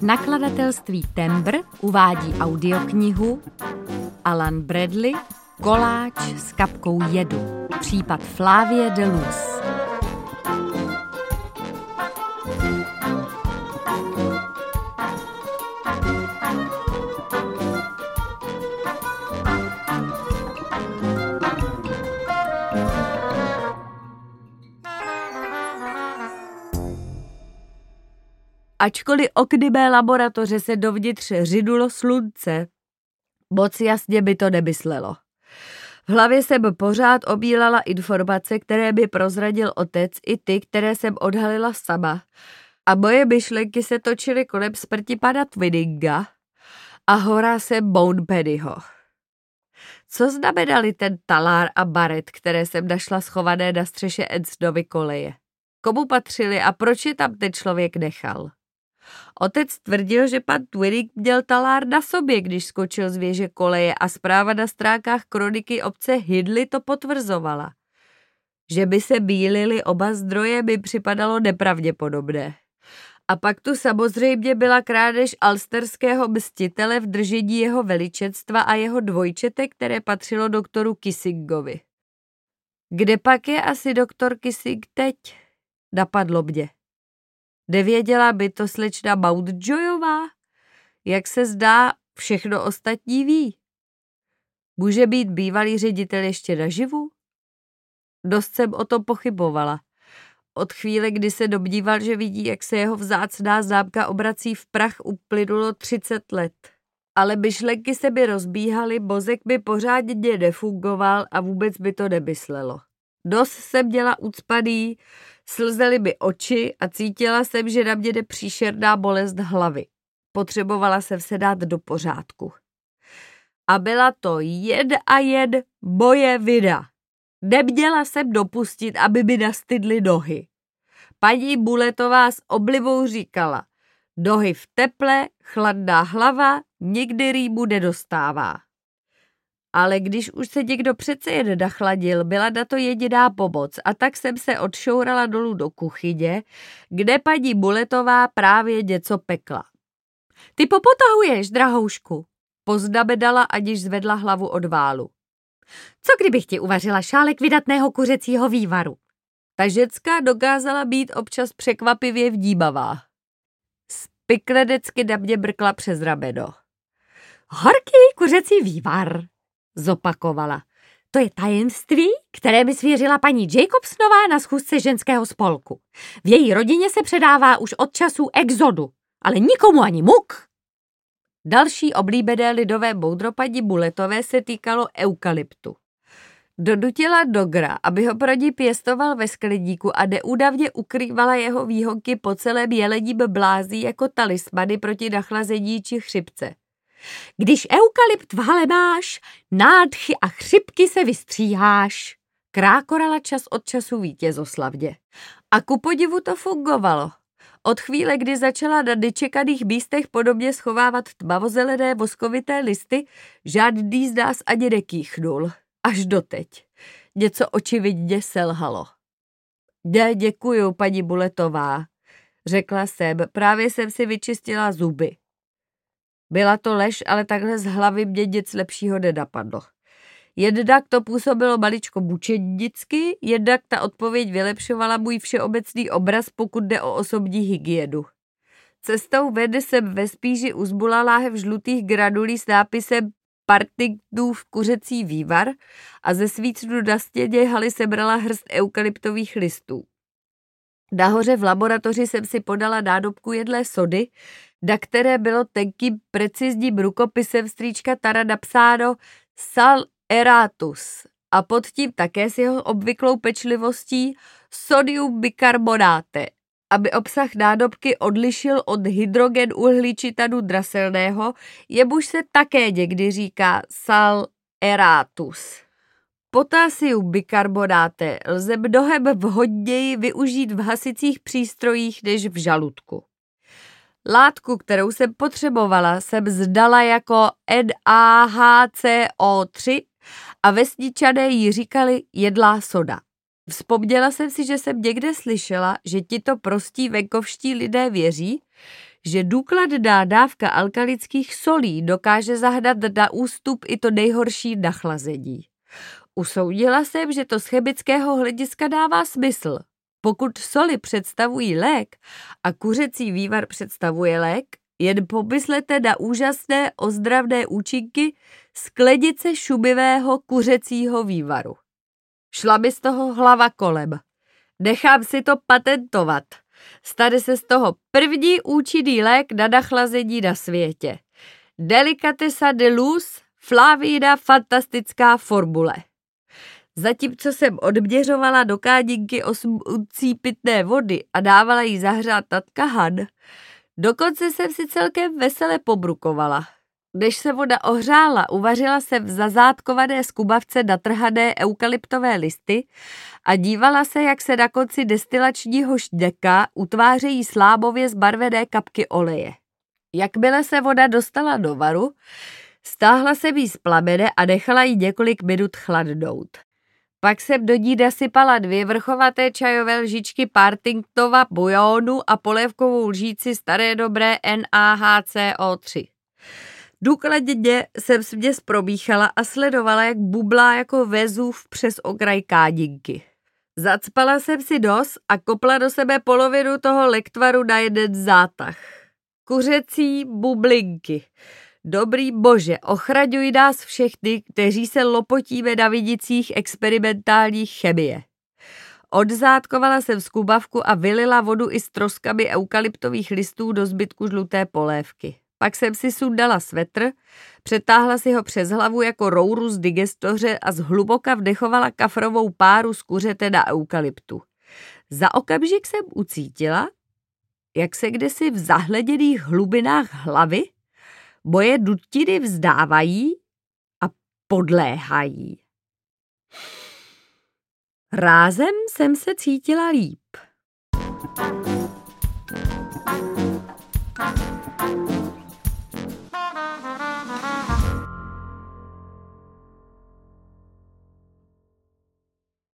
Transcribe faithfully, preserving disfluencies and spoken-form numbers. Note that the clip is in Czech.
Nakladatelství Tembr uvádí audioknihu Alan Bradley Koláč s kapkou jedu. Případ Flavie de Luz. Ačkoliv okny mé laboratoře se dovnitř řidulo slunce, moc jasně by to nemyslelo. V hlavě jsem pořád obílala informace, které by prozradil otec, i ty, které jsem odhalila sama. A moje myšlenky se točily kolem smrti pana Twinninga a Horace Mountpennyho. Co znamenali ten talár a baret, které jsem našla schované na střeše Ansdonovy koleje? Komu patřili a proč je tam ten člověk nechal? Otec tvrdil, že pan Twinning měl talár na sobě, když skočil z věže koleje, a zpráva na stránkách kroniky obce Hidley to potvrzovala. Že by se mýlily oba zdroje, by připadalo nepravděpodobné. A pak tu samozřejmě byla krádež alsterského mstitele v držení jeho veličenstva a jeho dvojčete, které patřilo doktoru Kissingovi. Kde pak je asi doktor Kissing teď? Napadlo mě. Nevěděla by to slečna Mountjoyová? Jak se zdá, všechno ostatní ví. Může být bývalý ředitel ještě naživu? Dost jsem o tom pochybovala. Od chvíle, kdy se domníval, že vidí, jak se jeho vzácná známka obrací v prach, uplynulo třicet let. Ale myšlenky se by rozbíhaly, mozek by pořádně nefungoval a vůbec by to nemyslelo. Dost jsem měla ucpaný, slzely by oči a cítila jsem, že na mě jde příšerná bolest hlavy. Potřebovala jsem se dát do pořádku. A byla to jen a jen moje vina. Neměla jsem dopustit, aby mi nastydly nohy. Paní Buletová s oblibou říkala: nohy v teple, chladná hlava, nikdy rýmu nedostává. Ale když už se někdo přece jen nachladil, byla na to jediná pomoc, a tak jsem se odšourala dolů do kuchyně, kde paní Buletová právě něco pekla. Ty popotahuješ, drahoušku, poznamenala, aniž zvedla hlavu od válu. Co kdybych ti uvařila šálek vydatného kuřecího vývaru? Ta ženská dokázala být občas překvapivě vnímavá. Spiklenecky na mě brkla přes rameno. Horký kuřecí vývar, zopakovala. To je tajemství, které mi svěřila paní Jacobsonová na schůzce ženského spolku. V její rodině se předává už od časů exodu, ale nikomu ani muk. Další oblíbené lidové moudro paní Buletové se týkalo eukalyptu. Donutila Dogra, aby ho pro ní pěstoval ve skleníku, a neúdavně ukrývala jeho výhonky po celém jelením blází jako talismany proti nachlazení či chřipce. Když eukalypt v hale máš, nádchy a chřipky se vystříháš, krákorala čas od času vítězoslavně. A ku podivu to fungovalo. Od chvíle, kdy začala na nečekaných místech podobně schovávat tmavozelené voskovité listy, žádný z nás ani nekýchnul. Až doteď. Něco očividně selhalo. Ne, děkuju, paní Buletová, řekla jsem, právě jsem si vyčistila zuby. Byla to lež, ale takhle z hlavy mě nic lepšího nenapadlo. Jednak to působilo maličko mučednicky, jednak ta odpověď vylepšovala můj všeobecný obraz, pokud jde o osobní hygienu. Cestou ven jsem ve spíži uzbula láhev žlutých granulí s nápisem Partingtonův kuřecí vývar a ze svícnu na stěně haly sebrala hrst eukalyptových listů. Nahoře v laboratoři jsem si podala nádobku jedlé sody, na které bylo tenkým precizním rukopisem strýčka Tara napsáno Sal Eratus a pod tím také s jeho obvyklou pečlivostí sodium bikarbonate, aby obsah nádobky odlišil od hydrogen uhličitanu draselného, jemuž se také někdy říká Sal Eratus. Potásium bikarbonáte lze mnohem vhodněji využít v hasicích přístrojích než v žaludku. Látku, kterou jsem potřebovala, jsem zdala jako N A H C O tři a vesničané jí říkali jedlá soda. Vzpomněla jsem si, že jsem někde slyšela, že tito prostí venkovští lidé věří, že důkladná dávka alkalických solí dokáže zahnat na ústup i to nejhorší nachlazení. Usoudila jsem, že to z chemického hlediska dává smysl. Pokud soli představují lék a kuřecí vývar představuje lék, jen pomyslete na úžasné ozdravné účinky sklenice šumivého kuřecího vývaru. Šla mi z toho hlava kolem. Nechám si to patentovat. Stane se z toho první účinný lék na nachlazení na světě. Delicatessa de luz, Flavina fantastická formule. Zatímco jsem odměřovala do kádinky osm uncí pitné vody a dávala jí zahřát nad kahan, dokonce jsem si celkem vesele pobrukovala. Než se voda ohřála, uvařila jsem v zazádkované skubavce natrhané eukalyptové listy a dívala se, jak se na konci destilačního štěka utvářejí slámově zbarvené kapky oleje. Jakmile se voda dostala do varu, stáhla jsem jí z plamene a nechala jí několik minut chladnout. Pak jsem do ní nasypala dvě vrchovaté čajové lžičky Partingtova bujonu a polévkovou lžíci staré dobré N A H C O tři. Důkladně jsem směs probíchala a sledovala, jak bublá jako Vezův přes okraj kádinky. Zacpala jsem si nos a kopla do sebe polovinu toho lektvaru na jeden zátah. Kuřecí bublinky. Dobrý bože, ochraňuj nás všechny, kteří se lopotíme na vidicích experimentální chemie. Odzátkovala jsem skubavku a vylila vodu i s troskami eukalyptových listů do zbytku žluté polévky. Pak jsem si sundala svetr, přetáhla si ho přes hlavu jako rouru z digestoře a zhluboka vdechovala kafrovou páru z kuřete na eukalyptu. Za okamžik jsem ucítila, jak se kdesi v zahleděných hlubinách hlavy moje dutiny vzdávají a podléhají. Rázem jsem se cítila líp.